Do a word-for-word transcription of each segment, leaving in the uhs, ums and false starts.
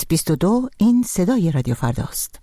بیست و دو این صدای رادیو فرداست.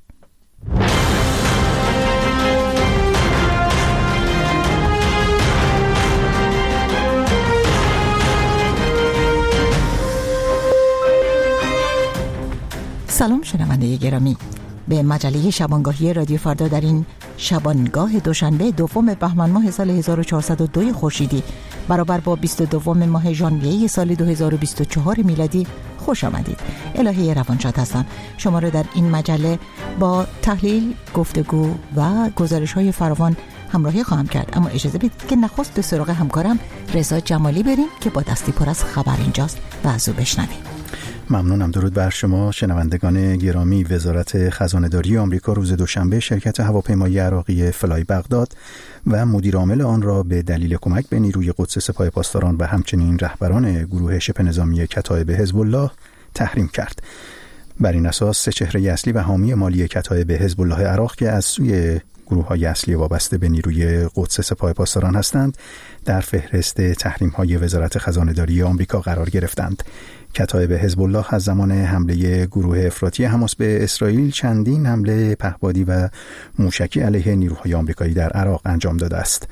سلام شنونده گرامی، به مجله شبانگاهی رادیو فردا در این شبانگاه دوشنبه دوم بهمن ماه سال هزار و چهارصد و دو خورشیدی برابر با بیست و دو ماه ژانویه سال دو هزار و بیست و چهار میلادی خوش آمدید. الهه روانشاد هستم. شما را در این مجله با تحلیل، گفتگو و گزارش‌های فراوان همراهی خواهم کرد، اما اجازه بدید که نخست به سراغ همکارم رضا جمالی بریم که با دستی پر از خبر اینجاست و از او بشنویم. ممنونم. درود بر شما شنوندگان گرامی. وزارت خزانه‌داری آمریکا روز دوشنبه شرکت هواپیمایی عراقی فلای بغداد و مدیر عامل آن را به دلیل کمک به نیروی قدس سپاه پاسداران و همچنین رهبران گروه شبه نظامی کتایب حزب الله تحریم کرد. بر این اساس سه چهره اصلی و حامی مالی کتایب حزب الله عراق که از سوی گروه‌های اصلی وابسته به نیروی قدس سپاه پاسداران هستند در فهرست تحریم‌های وزارت خزانه‌داری آمریکا قرار گرفتند. کتایب حزب الله از زمان حمله گروه افراطی حماس به اسرائیل چندین حمله پهپادی و موشکی علیه نیروهای آمریکایی در عراق انجام داده است.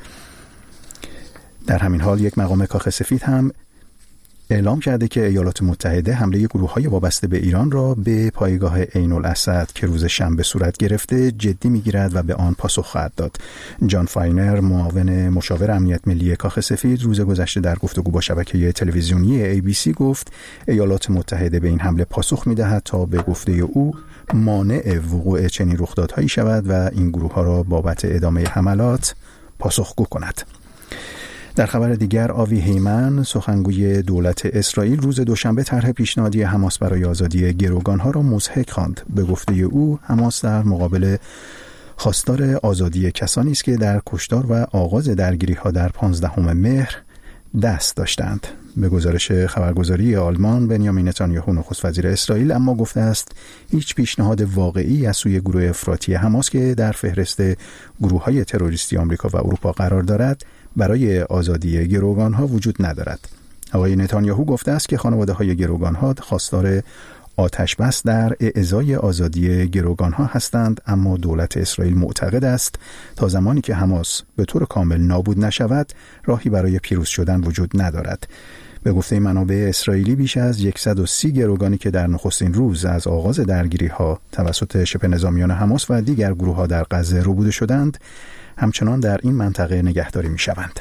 در همین حال یک مقام کاخ سفید هم اعلام کرده که ایالات متحده حمله گروه‌های وابسته به ایران را به پایگاه عین الاسد که روز شنبه صورت گرفته جدی می‌گیرد و به آن پاسخ خواهد داد. جان فاینر، معاون مشاور امنیت ملی کاخ سفید، روز گذشته در گفتگو با شبکه تلویزیونی ای بی سی گفت ایالات متحده به این حمله پاسخ می‌دهد تا به گفته او مانع وقوع چنین رخدادهایی شود و این گروه‌ها را بابت ادامه حملات پاسخگو کند. در خبر دیگر، آوی هیمن، سخنگوی دولت اسرائیل، روز دوشنبه طرح پیشنهادی حماس برای آزادی گروگانها را مضحک خواند. به گفته او حماس در مقابل خواستار آزادی کسانی است که در کشتار و آغاز درگیری‌ها در پانزدهم مهر دست داشتند. به گزارش خبرگزاری آلمان، بنیامین نتانیاهو نخست وزیر اسرائیل اما گفته است هیچ پیشنهاد واقعی از سوی گروه افراطی حماس که در فهرست گروه‌های تروریستی آمریکا و اروپا قرار دارد برای آزادی گروگانها وجود ندارد. آقای نتانیاهو گفته است که خانواده‌های گروگانها خواستار آتش بس در اعزای آزادی گروگانها هستند، اما دولت اسرائیل معتقد است تا زمانی که حماس به طور کامل نابود نشود راهی برای پیروز شدن وجود ندارد. به گفته منابع اسرائیلی بیش از صد و سی گروگانی که در نخستین روز از آغاز درگیری‌ها توسط شبه نظامیان حماس و دیگر گروه‌ها در غزه ربوده شدند همچنان در این منطقه نگهداری می‌شوند.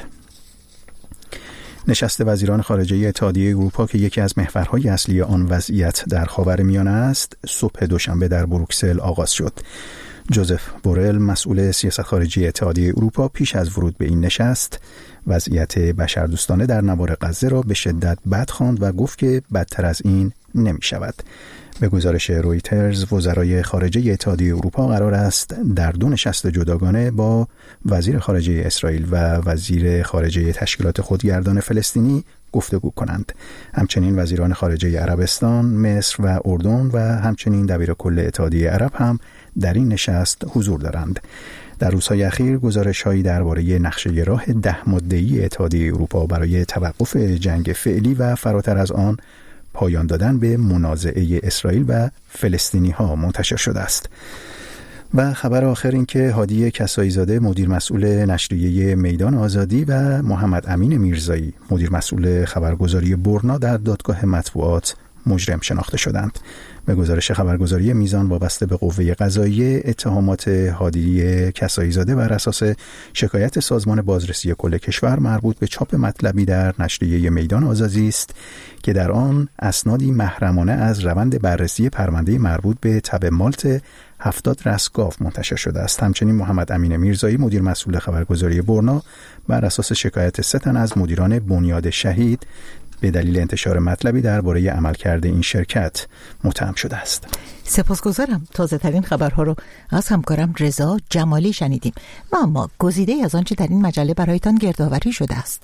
نشست وزیران خارجه اتحادیه اروپا که یکی از محورهای اصلی آن وضعیت در خاورمیانه است، صبح دوشنبه در بروکسل آغاز شد. جوزف بورل، مسئول سیاست خارجی اتحادیه اروپا، پیش از ورود به این نشست وضعیت بشردوستانه در نوار غزه را به شدت بد خواند و گفت که بدتر از این نمی‌شود. به گزارش رویترز، وزرای خارجه اتحادیه اروپا قرار است در دو نشست جداگانه با وزیر خارجه اسرائیل و وزیر خارجه تشکیلات خودگردان فلسطینی گفتگو کنند. همچنین وزیران خارجه عربستان، مصر و اردن و همچنین دبیرکل اتحادیه عرب هم در این نشست حضور دارند. در روزهای اخیر گزارش‌هایی درباره نقشه راه ده ماده‌ای اتحادیه اروپا برای توقف جنگ فعلی و فراتر از آن پایان دادن به منازعه اسرائیل و فلسطینی ها منتشر شده است. و خبر آخر این که هادی کسایی زاده، مدیر مسئول نشریه میدان آزادی، و محمد امین میرزایی، مدیر مسئول خبرگزاری برنا، در دادگاه مطبوعات مجرم شناخته شدند. به گزارش خبرگزاری میزان وابسته به قوه قضاییه، اتهامات هادی کسایی زاده بر اساس شکایت سازمان بازرسی کل کشور مربوط به چاپ مطلبی در نشریه میدان آزادی است که در آن اسنادی محرمانه از روند بررسی پرونده مربوط به تب مالت هفتاد رستگاو منتشر شده است. همچنین محمد امین میرزایی، مدیر مسئول خبرگزاری برنا، بر اساس شکایت سه تن از مدیران بنیاد شهید به دلیل انتشار مطلبی درباره عملکرد این شرکت متهم شده است. سپاسگزارم. تازه ترین خبرها رو از همکارم رضا جمالی شنیدیم و اما گزیده از آنچه در این مجله برایتان گردآوری شده است.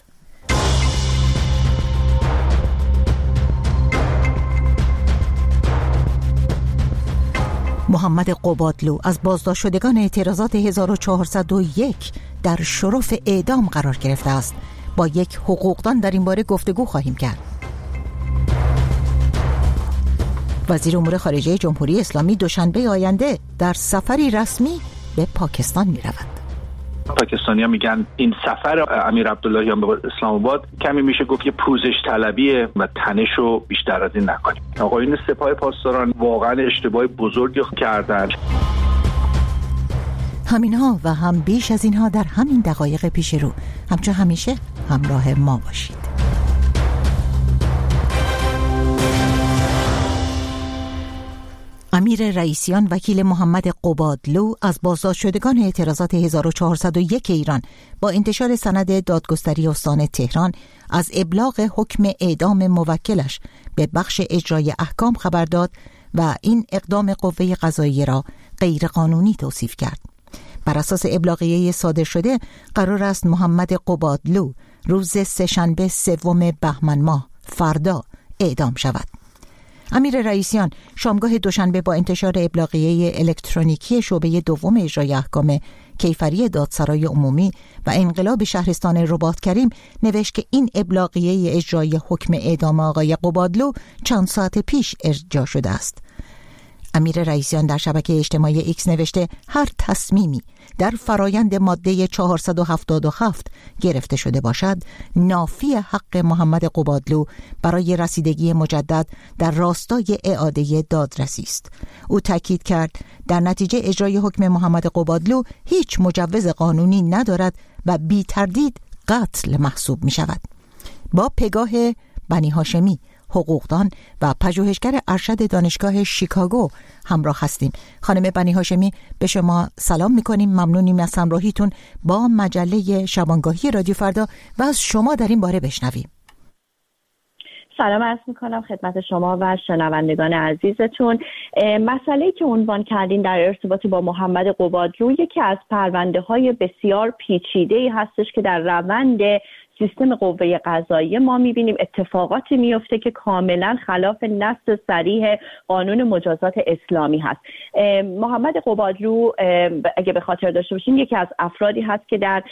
محمد قبادلو از بازداشت شدگان اعتراضات هزار و چهارصد و یک در شرف اعدام قرار گرفته است. با یک حقوقدان در این باره گفتگو خواهیم کرد. وزیر امور خارجه جمهوری اسلامی دوشنبه آینده در سفری رسمی به پاکستان می رود. پاکستانی‌ها میگن این سفر امیر عبداللهیان به اسلام آباد کمی میشه گفت یه پوزش طلبیه و تنشو بیشتر از این نکنیم. آقایون سپاه پاسداران واقعا اشتباه بزرگی کردن. همینها و هم بیش از اینها در همین دقایق پیش رو. همچون همیشه همراه ما باشید. امیر رئیسیان وکیل محمد قبادلو از بازداشتشدگان اعتراضات هزار و چهارصد و یک ایران با انتشار سند دادگستری استان تهران از ابلاغ حکم اعدام موکلش به بخش اجرای احکام خبر داد و این اقدام قوه قضاییه را غیرقانونی توصیف کرد. بر اساس ابلاغیه صادر شده قرار است محمد قبادلو روز سه‌شنبه سوم بهمن ماه فردا اعدام شود. امیر رئیسیان شامگاه دوشنبه با انتشار ابلاغیه الکترونیکی شعبه دوم اجرای احکام کیفری دادسرای عمومی و انقلاب شهرستان رباط کریم نوشت که این ابلاغیه اجرای حکم اعدام آقای قبادلو چند ساعت پیش ارجاع شده است. امیر رئیسیان در شبکه اجتماعی ایکس نوشته هر تصمیمی در فرایند ماده چهارصد و هفتاد و هفت گرفته شده باشد نافی حق محمد قبادلو برای رسیدگی مجدد در راستای اعاده دادرسی است. او تاکید کرد در نتیجه اجرای حکم محمد قبادلو هیچ مجوز قانونی ندارد و بی تردید قتل محسوب می شود. با پگاه بنی هاشمی حقوقدان و پژوهشگر ارشد دانشگاه شیکاگو همراه هستیم. خانم بنی هاشمی به شما سلام میکنیم. ممنونیم از همراهیتون با مجله شبانگاهی رادیو فردا و از شما در این باره بشنویم. سلام عرض میکنم خدمت شما و شنوندگان عزیزتون. مسئله‌ای که عنوان کردین در ارتباط با محمد قبادلو یکی از پرونده های بسیار پیچیده‌ای هستش که در روند سیستم قوه قضاییه ما میبینیم اتفاقاتی میفته که کاملا خلاف نص صریح قانون مجازات اسلامی هست. محمد قبادلو اگه به خاطر داشته باشیم یکی از افرادی هست که در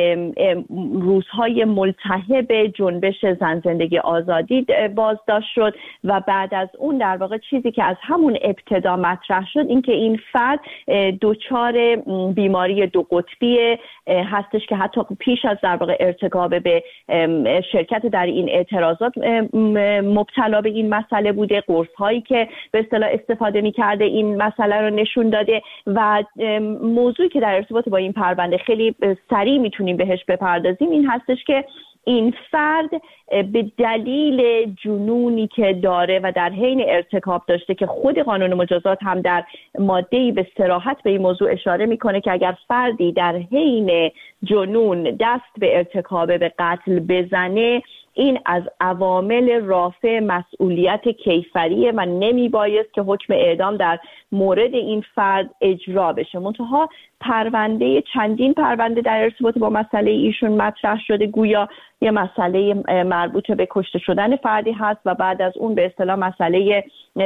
روزهای ملتهب جنبش زن زندگی آزادی بازداشت شد و بعد از اون در واقع چیزی که از همون ابتدا مطرح شد این که این فرد دچار بیماری دو قطبی هستش که حتی پیش از در واقع ارتکاب به شرکت در این اعتراضات مبتلا به این مسئله بوده. قرص هایی که به اصطلاح استفاده می‌کرده این مسئله رو نشون داده و موضوعی که در ارتباط با این پرونده خیلی سریع میتونیم بهش بپردازیم این هستش که این فرد به دلیل جنونی که داره و در حین ارتکاب داشته که خود قانون مجازات هم در ماده‌ای به صراحت به این موضوع اشاره میکنه که اگر فردی در حین جنون دست به ارتکاب به قتل بزنه این از عوامل رافع مسئولیت کیفریه و نمی بایست که حکم اعدام در مورد این فرد اجرا بشه. منتها پرونده چندین پرونده در ارتباط با مسئله ایشون مطرح شده، گویا یه مسئله مربوط به کشته شدن فردی هست و بعد از اون به اصطلاح مسئله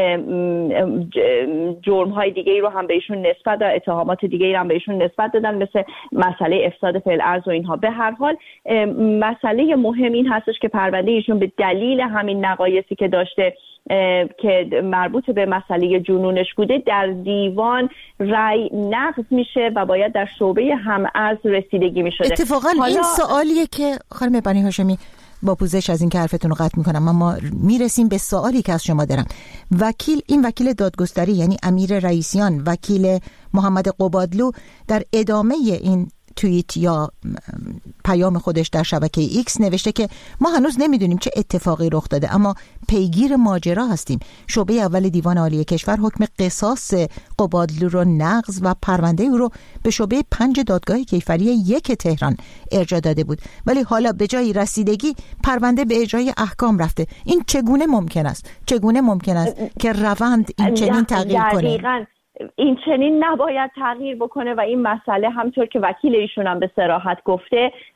جرم‌های دیگه‌ای رو هم بهشون نسبت دادن، اتهامات دیگه‌ای رو هم بهشون نسبت دادن مثل مسئله افساد فعل ارض و اینها. به هر حال مسئله مهم این هستش که پرونده ایشون به دلیل همین نقایصی که داشته که مربوط به مسئله جنونش بوده در دیوان رأی نقض میشه و باید در شعبه هم‌عرض رسیدگی میشده. اتفاقا حالا... این سوالیه که خانم بنی هاشمی با پوزش از این که حرفتون رو قطع میکنم اما میرسیم به سوالی که از شما دارم. وکیل این وکیل دادگستری یعنی امیر رئیسیان وکیل محمد قبادلو در ادامه این توییت یا پیام خودش در شبکه ایکس نوشته که ما هنوز نمیدونیم چه اتفاقی رخ داده اما پیگیر ماجرا هستیم. شعبه اول دیوان عالی کشور حکم قصاص قبادلو رو نقض و پرونده او رو به شعبه پنج دادگاه کیفری یک تهران ارجاع داده بود، ولی حالا به جای رسیدگی پرونده به اجرای احکام رفته. این چگونه ممکن است؟ چگونه ممکن است که روند این چنین تغییر کنه؟ این چنین نباید تغییر بکنه و این مسئله همطور که وکیل ایشون هم به صراحت گفته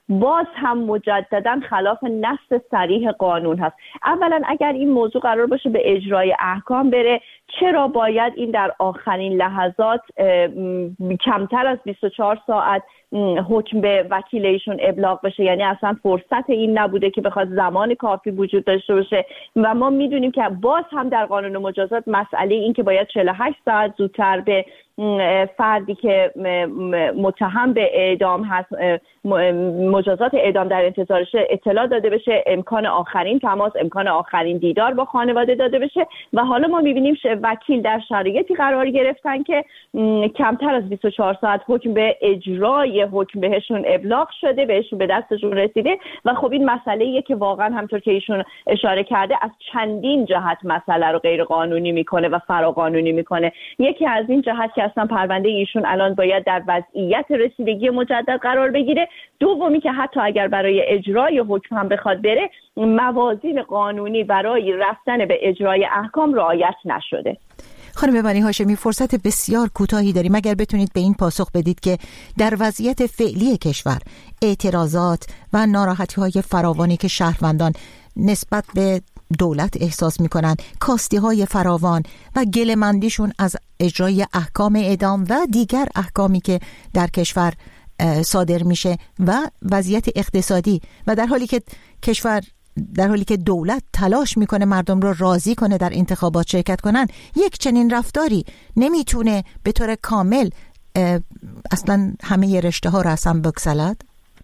باز هم مجددا خلاف نص صریح قانون هست. اولا اگر این موضوع قرار باشه به اجرای احکام بره، چرا باید این در آخرین لحظات کمتر از بیست و چهار ساعت حکم به وکیل ایشون ابلاغ بشه؟ یعنی اصلا فرصت این نبوده که بخواد زمان کافی وجود داشته باشه. و ما میدونیم که باز هم در قانون مجازات مسئله این که باید چهل و هشت ساعت زودتر به فردی که متهم به اعدام هست، مجازات اعدام در انتظارش اطلاع داده بشه، امکان آخرین تماس، امکان آخرین دیدار با خانواده داده بشه. و حالا ما میبینیم وکیل در شرایطی قرار گرفتن که کمتر از بیست و چهار ساعت حکم به اجرای حکم بهشون ابلاغ شده، بهشون به دستشون رسیده. و خب این مسئله‌ایه که واقعا همطور که ایشون اشاره کرده از چندین جهت مسئله رو غیر قانونی میکنه و فراقانونی میکنه. یکی از این جهت که اصلا پرونده ایشون الان باید در وضعیت رسیدگی مجدد قرار بگیره. دومی که حتی اگر برای اجرای حکم هم بخواد بره، موازین قانونی برای رفتن به اجرای احکام رعایت نشده. خانم بنی هاشمی، فرصت بسیار کوتاهی داریم. اگر بتونید به این پاسخ بدید که در وضعیت فعلی کشور اعتراضات و ناراحتی‌های فراوانی که شهروندان نسبت به دولت احساس میکنن، کاستی های فراوان و گله‌مندیشون از اجرای احکام اعدام و دیگر احکامی که در کشور صادر میشه و وضعیت اقتصادی، و در حالی که کشور در حالی که دولت تلاش میکنه مردم رو راضی کنه در انتخابات شرکت کنن، یک چنین رفتاری نمیتونه به طور کامل اصلا همه رشته ها رو اصلا بگسلد؟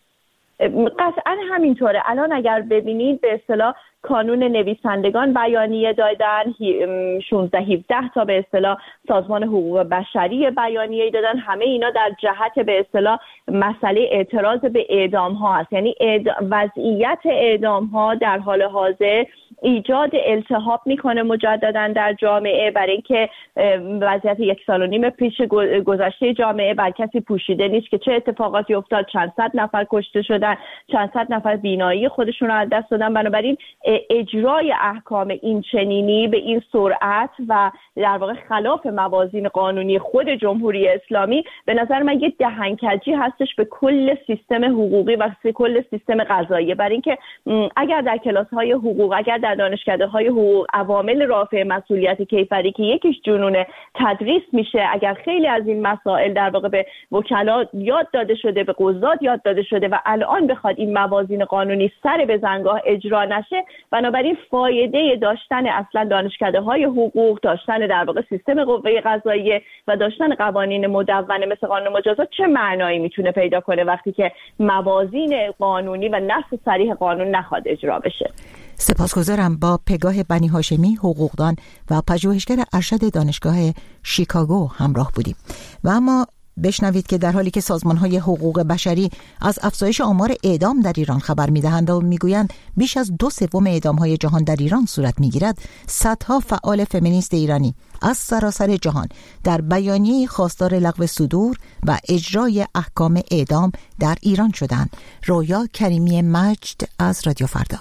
قطعا همینطوره. الان اگر ببینید به اصطلاح کانون نویسندگان بیانیه دادن، شانزده هفده تا به اصطلاح سازمان حقوق بشری بیانیه دادن. همه اینا در جهت به اصطلاح مسئله اعتراض به اعدام ها است. یعنی وضعیت اعدام ها در حال حاضر ایجاد التهاب میکنه مجددا در جامعه، برای اینکه وضعیت یک سال و نیم پیش گذشته جامعه بر کسی پوشیده نیست که چه اتفاقاتی افتاد. چند صد نفر کشته شدن، چند صد نفر بینایی خودشون رو از دست دادن. بنابراین اجرای احکام این چنینی به این سرعت و در واقع خلاف موازین قانونی خود جمهوری اسلامی به نظر من یه دهنکجی هستش به کل سیستم حقوقی و کل سیستم قضایی. برای اینکه اگر در کلاس‌های حقوق، اگر در دانشکده‌های حقوق عوامل رافع مسئولیت کیفری که یکیش جنون تدریس میشه، اگر خیلی از این مسائل در واقع به وکلا یاد داده شده، به قضات یاد داده شده و الان بخواد این موازین قانونی سر به زنگاه اجرا نشه، بنابراین فایده داشتن اصلا دانشکده‌های حقوق، داشتن در واقع سیستم قوه قضاییه و داشتن قوانین مدونه مثل قانون مجازات چه معنایی میتونه پیدا کنه وقتی که موازین قانونی و نص صریح قانون نخواد اجرا بشه؟ سپاسگزارم. با پگاه بنی هاشمی، حقوقدان و پژوهشگر ارشد دانشگاه شیکاگو همراه بودیم. و اما بشنوید که در حالی که سازمان‌های حقوق بشری از افزایش آمار اعدام در ایران خبر می‌دهند و می‌گویند بیش از دو سوم اعدام‌های جهان در ایران صورت می‌گیرد، صدها فعال فمینیست ایرانی از سراسر جهان در بیانیه‌ای خواستار لغو صدور و اجرای احکام اعدام در ایران شدند. رویا کریمی مجد از رادیو فردا.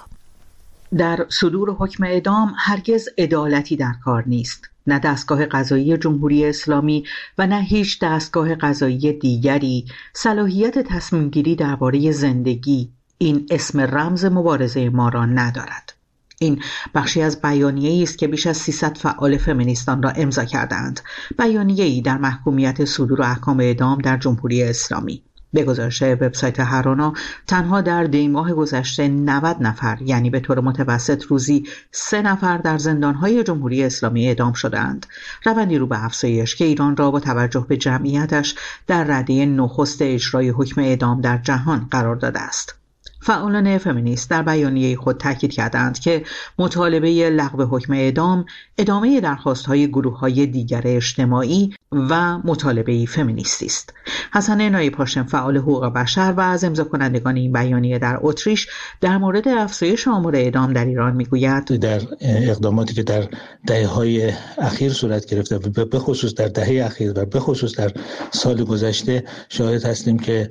در صدور حکم اعدام هرگز عدالتی در کار نیست. نه دستگاه قضایی جمهوری اسلامی و نه هیچ دستگاه قضایی دیگری صلاحیت تصمیم گیری درباره زندگی، این اسم رمز مبارزه ما را ندارد. این بخشی از بیانیه‌ای است که بیش از سیصد فعال فمینیستان را امضا کردند. بیانیه‌ای در محکومیت صدور احکام اعدام در جمهوری اسلامی. به گزارش وبسایت هرانا، تنها در دی ماه گذشته نود نفر، یعنی به طور متوسط روزی سه نفر در زندانهای جمهوری اسلامی اعدام شدند. روندی رو به افزایش که ایران را با توجه به جمعیتش در رده نخست اجرای حکم اعدام در جهان قرار داده است. فعالان فمینیست در بیانیه خود تاکید کردند که مطالبه لغو حکم اعدام ادامه درخواست‌های گروه‌های دیگر اجتماعی و مطالبه فمینیستی است. حسن نایب هاشم، فعال حقوق بشر و از امضا کنندگان این بیانیه در اتریش، در مورد افزایش آمار اعدام در ایران میگوید: در اقداماتی که در دهه‌های اخیر صورت گرفته و به خصوص در دهه اخیر و به خصوص در سال گذشته شاهد هستیم که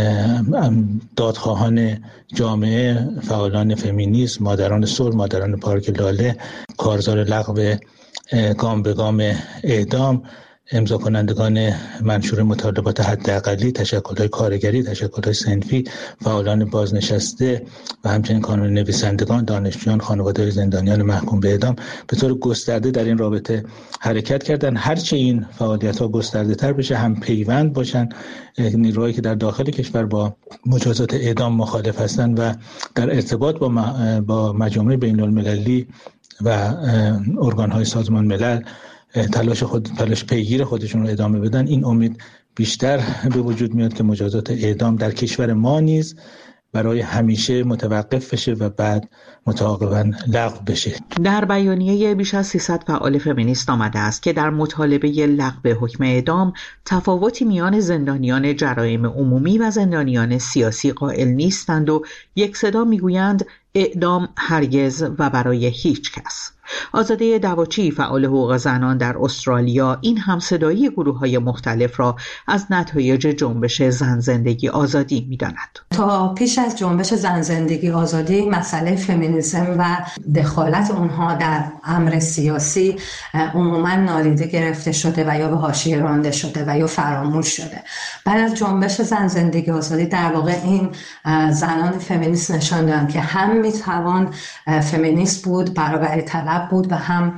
دادخواهان جامعه، فعالان فمینیسم، مادران صلح، مادران پارک لاله، کارزار لغو گام به گام اعدام امضا کنندگان منشور مطالبات حداقلی، تشکل‌های کارگری، تشکل‌های صنفی، فعالان بازنشسته و همچنین کانون نویسندگان، دانشجویان، خانواده‌های زندانیان محکوم به اعدام به طور گسترده در این رابطه حرکت کردن. هرچه این فعالیت‌ها گسترده‌تر بشه، هم پیوند باشن نیروهایی که در داخل کشور با مجازات اعدام مخالف هستند و در ارتباط با با مجامع بین‌المللی و ارگان‌های سازمان ملل تلاش خود تلاش پیگیر خودشون رو ادامه بدن، این امید بیشتر به وجود میاد که مجازات اعدام در کشور ما نیز برای همیشه متوقف بشه و بعد متعاقباً لغو بشه. در بیانیه بیش از سیصد فعال فمینیست آمده است که در مطالبه لغو حکم اعدام تفاوتی میان زندانیان جرایم عمومی و زندانیان سیاسی قائل نیستند و یک صدا میگویند اعدام هرگز و برای هیچ کس. آزاده دواچی، فعال حقوق زنان در استرالیا، این همصدایی گروه‌های مختلف را از نتایج جنبش زن زندگی آزادی می‌داند. تا پیش از جنبش زن زندگی آزادی مسئله فمینیسم و دخالت اونها در امر سیاسی عموماً نادیده گرفته شده و یا به حاشیه رانده شده و یا فراموش شده. بعد از جنبش زن زندگی آزادی در واقع این زنان فمینیست نشان دادند که هم میتوان فمینیست بود، برابری طلب بود و هم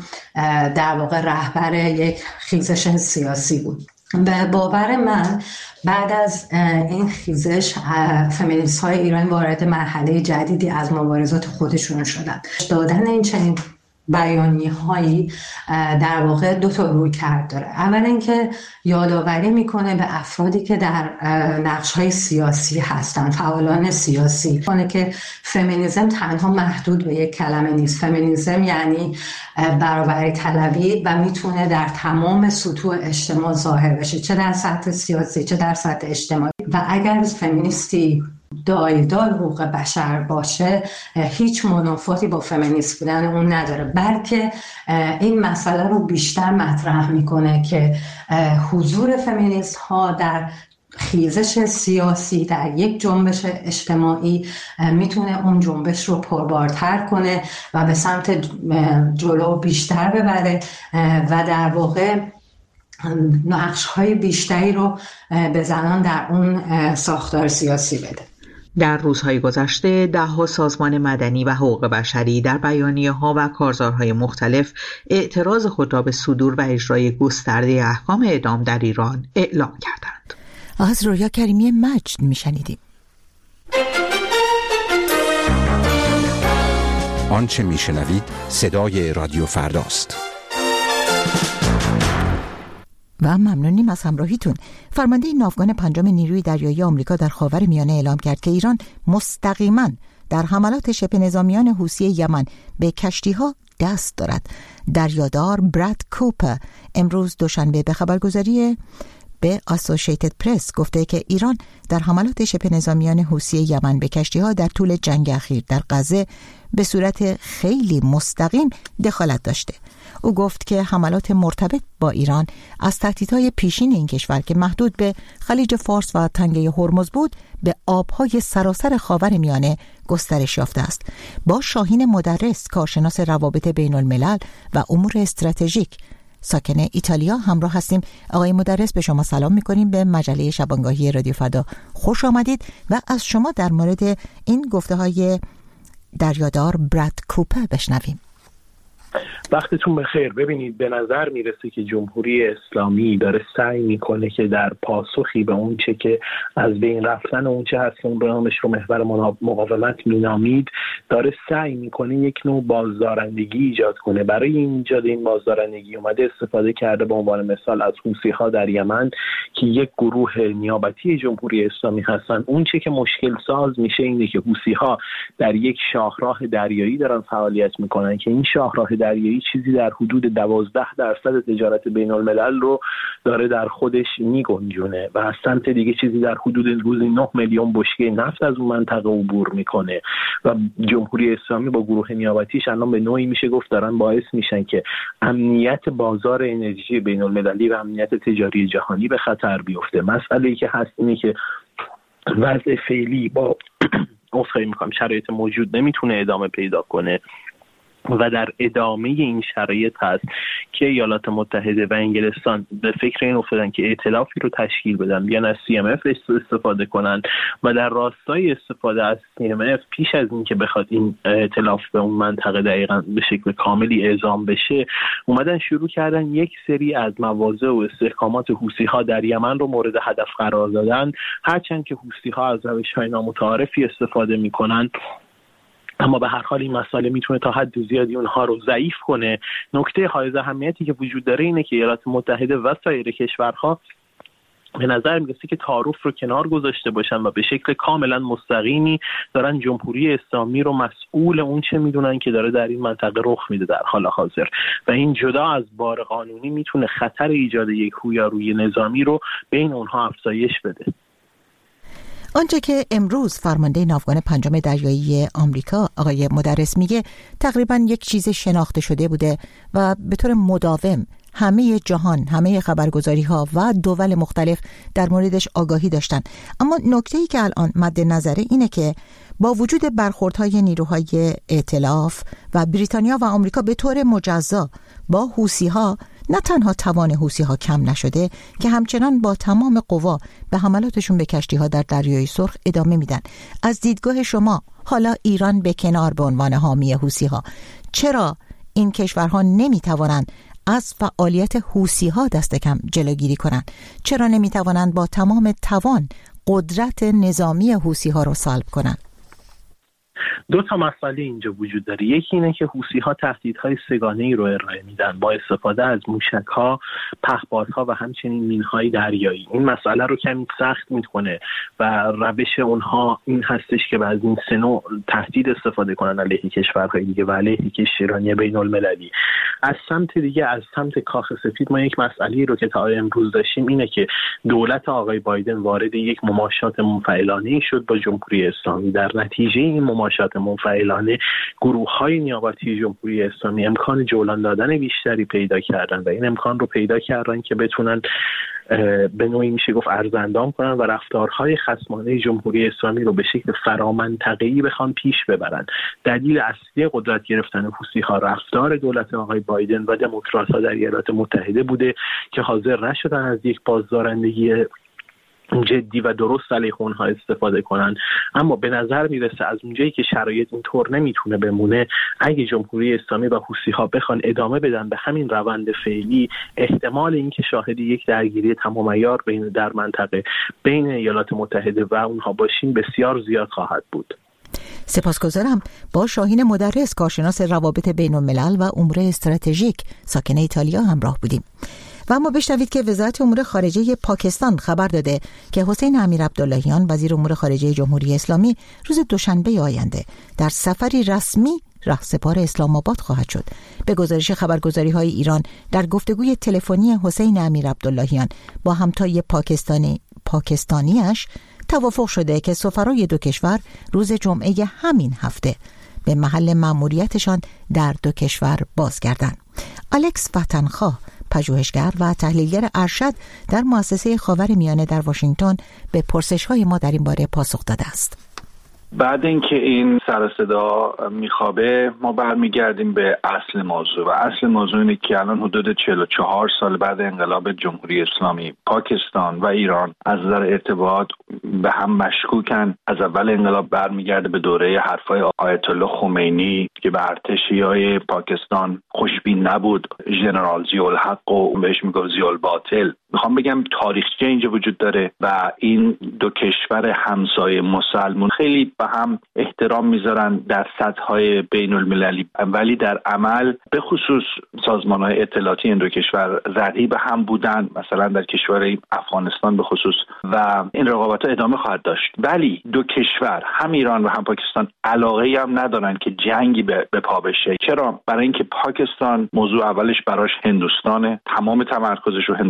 در واقع رهبر یک خیزش سیاسی بود. به باور من بعد از این خیزش فمینیست های ایران وارد مرحله جدیدی از مبارزات خودشون شدند. دادن این چنین بیانیه هایی در واقع دو تا روی کرد داره. اول اینکه یادآوری میکنه به افرادی که در نقش های سیاسی هستن، فعالان سیاسی، کنه که فمینیسم تنها محدود به یک کلمه نیست. فمینیسم یعنی برابری طلبی و میتونه در تمام سطوح اجتماع ظاهر بشه، چه در سطح سیاسی چه در سطح اجتماعی. و اگر فمینیستی دایدار حقوق بشر باشه هیچ منافاتی با فمینیست بودن اون نداره، بلکه این مسئله رو بیشتر مطرح میکنه که حضور فمینیست ها در خیزش سیاسی در یک جنبش اجتماعی میتونه اون جنبش رو پربارتر کنه و به سمت جلو بیشتر ببره و در واقع نقش های بیشتری رو به زنان در اون ساختار سیاسی بده. در روزهای گذشته ده‌ها سازمان مدنی و حقوق بشری در بیانیه‌ها و کارزارهای مختلف اعتراض خود را به صدور و اجرای گسترده احکام اعدام در ایران اعلام کردند. از رویا کریمی مجد میشنیدیم. آنچه میشنوید صدای رادیو فرداست. و ممنونیم از همراهیتون. فرمانده ناوگان پنجم نیروی دریایی آمریکا در خاورمیانه اعلام کرد که ایران مستقیما در حملات شبه نظامیان حوثی یمن به کشتی‌ها دست دارد. دریادار براد کوپر امروز دوشنبه به خبرگزاری به اسوسییتد پرس گفته که ایران در حملات شبه نظامیان حوثی یمن به کشتی‌ها در طول جنگ اخیر در غزه به صورت خیلی مستقیم دخالت داشته. او گفت که حملات مرتبط با ایران از تهدیدهای پیشین این کشور که محدود به خلیج فارس و تنگه هرمز بود به آبهای سراسر خاورمیانه گسترش یافته است. با شاهین مدرس، کارشناس روابط بین الملل و امور استراتژیک ساکن ایتالیا همراه هستیم. آقای مدرس، به شما سلام می‌کنیم، به مجله شبانگاهی رادیو فردا خوش آمدید و از شما در مورد این گفته‌های دریادار براد کوپر بشنویم. وقتتون بخیر. ببینید، به نظر میرسه که جمهوری اسلامی داره سعی میکنه که در پاسخی به اون چه که از بین رفتن اون چه هست که اون برنامه‌اش رو محور مقاومت مینامید، داره سعی میکنه یک نوع بازدارندگی ایجاد کنه. برای ایجاد این بازدارندگی اومده استفاده کرده به عنوان مثال از حوثی‌ها در یمن که یک گروه نیابتی جمهوری اسلامی هستن. اون چه که مشکل ساز میشه اینه که حوثی‌ها در یک شاهراه دریایی دارن فعالیت میکنن که این شاهراه دریایی چیزی در حدود دوازده درصد تجارت بین الملل رو داره در خودش میگنجونه و از سمت دیگه چیزی در حدود روزی نه میلیون بشکه نفت از اون منطقه عبور میکنه و جمهوری اسلامی با گروه نیابتیش الان به نوعی میشه گفت دارن باعث میشن که امنیت بازار انرژی بین المللی و امنیت تجاری جهانی به خطر بیفته. مسئله‌ای که هست اینه که وضع فعلی با افقی میکنم شرایط موجود نمیتونه ادامه پیدا کنه و در ادامه این شرایط هست که ایالات متحده و انگلستان به فکر این افتادن که ائتلافی رو تشکیل بدن، بیان از سی ام اف استفاده کنن و در راستای استفاده از سی ام اف پیش از این که بخواد این ائتلاف به اون منطقه دقیقاً به شکل کاملی اعزام بشه، اومدن شروع کردن یک سری از مواضع و استحکامات حوثی‌ها در یمن رو مورد هدف قرار دادن، هرچند که حوثی‌ها از روش‌های نامتعارفی استفاده می‌کنن، اما به هر حال این مسئله میتونه تا حد زیادی اونها رو ضعیف کنه. نکته حائز اهمیتی که وجود داره اینه که ایالات متحده و سایر کشورها به نظر میرسه که تعارف رو کنار گذاشته باشن و به شکل کاملا مستقیمی دارن جمهوری اسلامی رو مسئول اون چه میدونن که داره در این منطقه رخ میده در حال حاضر، و این جدا از بار قانونی میتونه خطر ایجاد یک رویارویی نظامی رو بین اونها افزایش بده. آنچه که امروز فرمانده ناوگان پنجم دریایی آمریکا آقای مدرس میگه تقریبا یک چیز شناخته شده بوده و به طور مداوم همه جهان، همه خبرگزاری ها و دول مختلف در موردش آگاهی داشتن. اما نکته‌ای که الان مد نظره اینه که با وجود برخوردهای نیروهای ائتلاف و بریتانیا و آمریکا به طور مجزا با حوثی‌ها، نه تنها توان حوثی‌ها کم نشده که همچنان با تمام قوا به حملاتشون به کشتی‌ها در دریای سرخ ادامه میدن. از دیدگاه شما، حالا ایران به کنار به عنوان حامی حوثی‌ها، چرا این کشورها نمیتوانند از فعالیت حوثی‌ها دست کم جلوگیری کنند؟ چرا نمیتوانند با تمام توان قدرت نظامی حوثی‌ها رو سلب کنند؟ دو تا مسئله اینجا وجود داره. یکی اینه که حوثی‌ها تهدیدهای سه‌گانه‌ای رو ارائه میدن با استفاده از موشک‌ها، پهپادها و همچنین مین‌های دریایی. این مسئله رو کمی سخت میکنه و روش اونها این هستش که از این سه نوع تهدید استفاده کنن علیه کشورهای دیگه و علیه کشتیرانی بین‌المللی. از سمت دیگه، از سمت کاخ سفید، ما یک مسئله رو که تا امروز داشتیم اینه که دولت آقای بایدن وارد یک مماشات منفعلانه‌ای شد با جمهوری اسلامی. در نتیجه این مماشات منفعلانه گروه‌های نیابتی جمهوری اسلامی امکان جولان دادن بیشتری پیدا کردن و این امکان رو پیدا کردن که بتونن به نوعی میشه گفت ارزاندام کنن و رفتارهای خصمانه جمهوری اسلامی رو به شکل فرامنطقه‌ای بخوان پیش ببرن. دلیل اصلی قدرت گرفتن حوثی‌ها رفتار دولت آقای بایدن و دموکرات‌ها در ایالات متحده بوده که حاضر نشدن از یک بازدارندگی جدی و درست علیه اونها استفاده کنن. اما به نظر میرسه از اونجایی که شرایط اینطور نمیتونه بمونه، اگه جمهوری اسلامی و حوثی‌ها بخوان ادامه بدن به همین روند فعلی، احتمال اینکه شاهد یک درگیری تمام عیار بین در منطقه بین ایالات متحده و اونها باشیم بسیار زیاد خواهد بود. سپاسگزارم. با شاهین مدرس، کارشناس روابط بین الملل و امور استراتژیک ساکن ایتالیا همراه بودیم. و اما بشنوید که وزارت امور خارجه پاکستان خبر داده که حسین امیرعبداللهیان وزیر امور خارجه جمهوری اسلامی روز دوشنبه آینده در سفری رسمی رهسپار اسلام آباد خواهد شد. به گزارش خبرگزاری‌های ایران، در گفتگوی تلفنی حسین امیرعبداللهیان با همتای پاکستانی پاکستانیش توافق شده که سفرای دو کشور روز جمعه همین هفته به محل مأموریتشان در دو کشور بازگردند. الکس وطنخواه، پژوهشگر و تحلیلگر ارشد در مؤسسه خاورمیانه در واشنگتن، به پرسش‌های ما در این باره پاسخ داده است. بعد اینکه این سر صدا میخوابه، ما برمیگردیم به اصل موضوع و اصل موضوع اینه که الان حدود چهل و چهار سال بعد انقلاب جمهوری اسلامی، پاکستان و ایران از نظر ارتباط به هم مشکوکن. از اول انقلاب برمیگرده به دوره حرفای آیت الله خمینی که به ارتشی‌های پاکستان خوشبین نبود، ژنرال ضیاءالحق و بهش میگفت ضیاءالباطل. میخوام بگم تاریخچه اینجا وجود داره و این دو کشور همسایه مسلمان خیلی به هم احترام میذارن در سطح‌های بین المللی، ولی در عمل به خصوص سازمان‌های اطلاعاتی این دو کشور رقیب هم بودن، مثلا در کشور افغانستان به خصوص، و این رقابت‌ها ادامه خواهد داشت. ولی دو کشور، هم ایران و هم پاکستان، علاقه‌ای هم ندارن که جنگی به پا بشه. چرا؟ برای اینکه پاکستان موضوع اولش براش هندوستانه، تمام تمرکزش رو هندوستان، و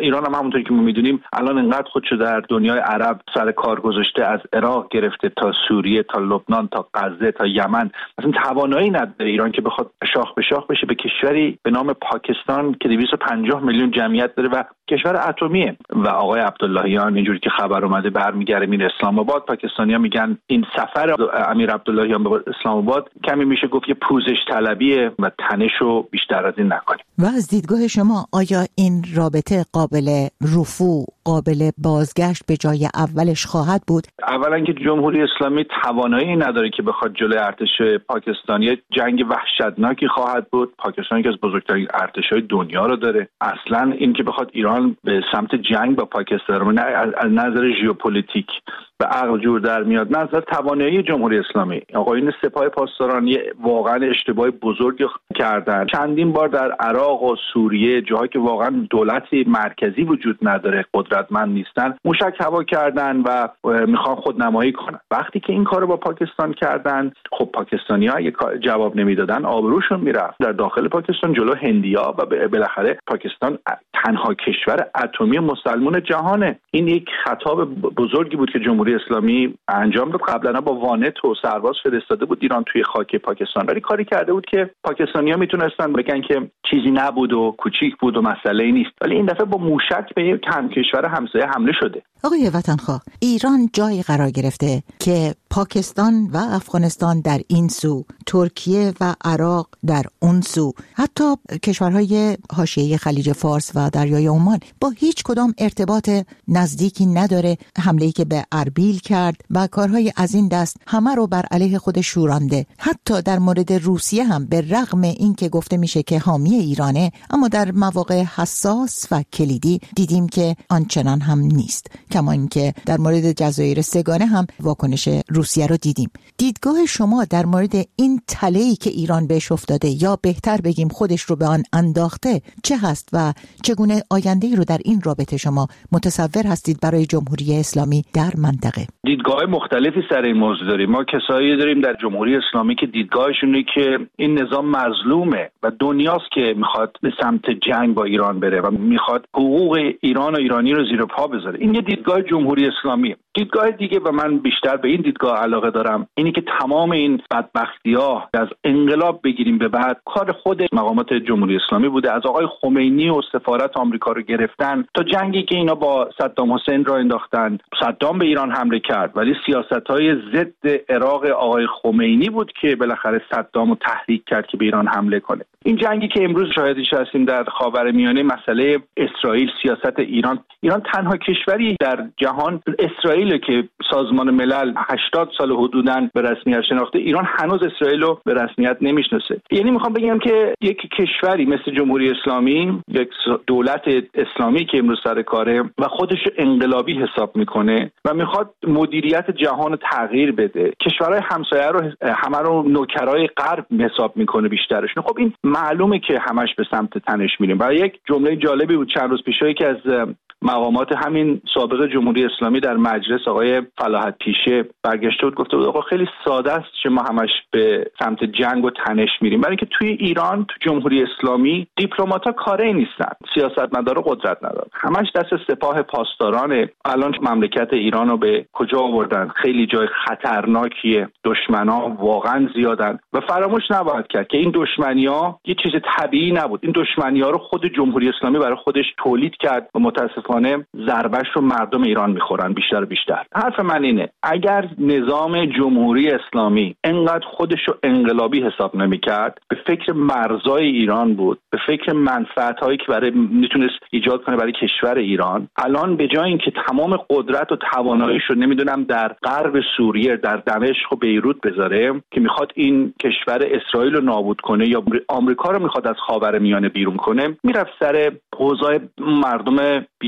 ایران هم همونطوری که ما میدونیم الان انقدر خودشو در دنیای عرب سر کار گذاشته، از عراق گرفته تا سوریه تا لبنان تا غزه تا یمن، مثلا توانایی نداره ایران که بخواد شاخ به شاخ بشه به کشوری به نام پاکستان که دویست و پنجاه میلیون جمعیت داره و کشور اتمیه. و آقای عبداللهیان اینجوری که خبر اومده برمیگره میره اسلام آباد. پاکستانی‌ها میگن این سفر امیر عبداللهیان به اسلام آباد کمی میشه گفت یه پوزش طلبیه و تنشو بیشتر از این نکنیم. و از دیدگاه شما آیا این رابطه قابل رفوع، قابل بازگشت به جای اولش خواهد بود؟ اولا که جمهوری اسلامی توانایی نداره که بخواد جلوی ارتش پاکستانی جنگ وحشتناکی خواهد بود. پاکستان که از بزرگترین ارتش‌های دنیا رو داره. اصلا این که بخواد ایران به سمت جنگ با پاکستان نه از نظر ژئوپلیتیک به عقل جور در میاد، نه از نظر توانایی جمهوری اسلامی. آقایون سپاه پاسداران واقعا اشتباه بزرگی کردن. چندین بار در عراق و سوریه جاهایی که واقعا دولتی مرکزی وجود نداره، قدرتمند نیستن، موشک هوا کردن و میخوان خودنمایی کنن. وقتی که این کارو با پاکستان کردن، خب پاکستانی‌ها اگه جواب نمیدادن آبروشون میرفت. در داخل پاکستان جلو هندیا و بالاخره پاکستان تنها کشور اتمی مسلمان جهانه. این یک خطاب بزرگی بود که جمهوری اسلامی انجام داد. قبلا با وانت و سرباز فرستاده بود ایران توی خاک پاکستان، ولی کاری کرده بود که پاکستانی‌ها میتونستن بگن که چیزی نبود و کوچیک بود و مسئله نیست، ولی این دفعه با موشک به یک کشور همسایه حمله شده. آقای وطنخواه، ایران جایی قرار گرفته که پاکستان و افغانستان در این سو، ترکیه و عراق در اون سو، حتی کشورهای حاشیه خلیج فارس و دریای عمان با هیچ کدام ارتباط نزدیکی نداره. حمله‌ای که به اربیل کرد و کارهای از این دست همه رو بر علیه خود شورانده. حتی در مورد روسیه هم به رغم این که گفته میشه که حامی ایرانه، اما در مواقع حساس و کلیدی دیدیم که آنچنان هم نیست. کما اینکه در مورد جزایر سگانه هم واکنش روسیه رو دیدیم. دیدگاه شما در مورد این تله‌ای که ایران بهش افتاده، یا بهتر بگیم خودش رو به آن انداخته، چه هست و چگونه آینده‌ای رو در این رابطه شما متصور هستید برای جمهوری اسلامی در منطقه؟ دیدگاه مختلفی سر این موضوع داریم. ما کسایی داریم در جمهوری اسلامی که دیدگاهشونه که این نظام مظلومه و دنیاست که میخواد به سمت جنگ با ایران بره و میخواد حقوق ایران و ایرانی رو زیر پا بذاره. این یه دیدگاه جمهوری اسلامیه. دیدگاه دیگه و من بیشتر به این دیدگاه علاقه دارم اینی که تمام این بدبختی‌ها از انقلاب بگیریم به بعد کار خود مقامات جمهوری اسلامی بوده. از آقای خمینی و سفارت آمریکا رو گرفتن تا جنگی که اینا با صدام حسین را انداختن. صدام به ایران حمله کرد ولی سیاست‌های ضد عراق آقای خمینی بود که بالاخره صدام رو تحریک کرد که به ایران حمله کنه. این جنگی که امروز شاهدش هستیم در خاورمیانه، مسئله اسرائیل، سیاست ایران. ایران تنها کشوری در جهان، اسرائیل که سازمان ملل هشتاد سال حدوداً به رسمیت شناخته، ایران هنوز اسرائیل رو به رسمیت نمیشناسه. یعنی میخوام بگم که یک کشوری مثل جمهوری اسلامی، یک دولت اسلامی که امروز سر کاره و خودش انقلابی حساب میکنه و میخواد مدیریت جهان رو تغییر بده، کشورهای همسایه رو همه رو نوکرای غرب حساب میکنه بیشترشون. خب این معلومه که همش به سمت تنش میریم. و یک جمله جالبی بود چند روز پیش که از مقامات همین سابق جمهوری اسلامی در مجلس آقای فلاحت پیشه برگشته بود، گفته بود آقا خیلی ساده است که ما همش به سمت جنگ و تنش میریم، برای اینکه توی ایران، تو جمهوری اسلامی دیپلمات‌ها کاری نیستن، سیاستمدارا قدرت ندارن، همش دست سپاه پاسدارانه. الان مملکت ایران رو به کجا آوردن؟ خیلی جای خطرناکیه، دشمنان واقعا زیادن و فراموش نباید کرد که این دشمنی‌ها یه چیز طبیعی نبود. این دشمنی‌ها رو خود جمهوری اسلامی برای خودش تولید کرد و متاسفانه ضربه‌اش رو مردم ایران میخورن بیشتر و بیشتر. حرف من اینه اگر نظام جمهوری اسلامی انقدر خودش رو انقلابی حساب نمی‌کرد، به فکر مرزای ایران بود، به فکر منفعت‌هایی که برای میتونست ایجاد کنه برای کشور ایران، الان به جای اینکه تمام قدرت و تواناییش رو نمیدونم در غرب سوریه، در دمشق و بیروت بذاره که میخواد این کشور اسرائیل رو نابود کنه یا آمریکا رو میخواد از خاورمیانه بیرون کنه، میرفت سر اوضاع مردم بیچاره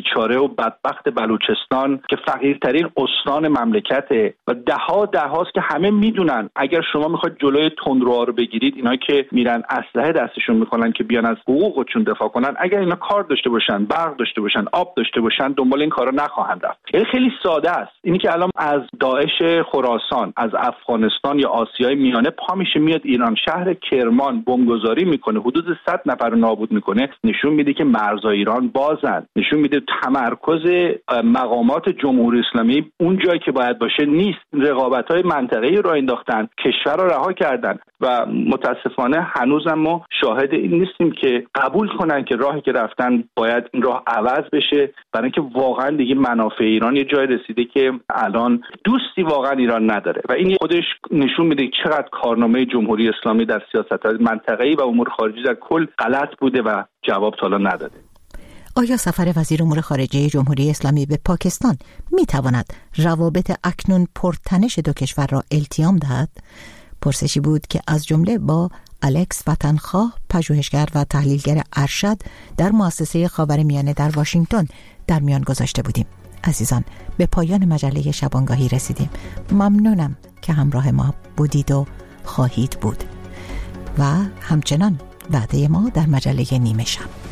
بیچاره و بدبخت بلوچستان که فقیرترین استان مملکته و ده ها ده هاست که همه میدونن اگر شما میخواید جلوی تندروها رو بگیرید، اینایی که میرن اسلحه دستشون میکنن که بیان از حقوقشون دفاع کنن، اگر اینا کار داشته باشن، برق داشته باشن، آب داشته باشن، دنبال این کارا نخواهند رفت. یعنی خیلی ساده است. اینی که الان از داعش خراسان، از افغانستان یا آسیای میانه پا میشه میاد ایران، شهر کرمان بمبگذاری میکنه، حدود صد نفر رو نابود میکنه، نشون میده که مرزهای ایران بازن، نشون میده تمرکز مقامات جمهوری اسلامی اون جایی که باید باشه نیست. رقابت‌های منطقه‌ای رو انداختن، کشور رو رها کردن و متاسفانه هنوزم ما شاهد این نیستیم که قبول کنن که راهی که رفتن باید این راه عوض بشه، برای اینکه واقعا دیگه منافع ایران یه جای رسیده که الان دوستی واقعا ایران نداره و این خودش نشون میده چقدر کارنامه جمهوری اسلامی در سیاست‌های منطقه‌ای و امور خارجی در کل غلط بوده و جواب تا الان نداده. آیا سفر وزیر امور خارجه جمهوری اسلامی به پاکستان می تواند روابط اکنون پرتنش دو کشور را التیام دهد؟ پرسشی بود که از جمله با الکس وطنخواه، پژوهشگر و تحلیلگر ارشد در مؤسسه خاورمیانه در واشنگتن در میان گذاشته بودیم. عزیزان، به پایان مجله شبانگاهی رسیدیم. ممنونم که همراه ما بودید و خواهید بود و همچنان وعده ما در مجله نیمه شب.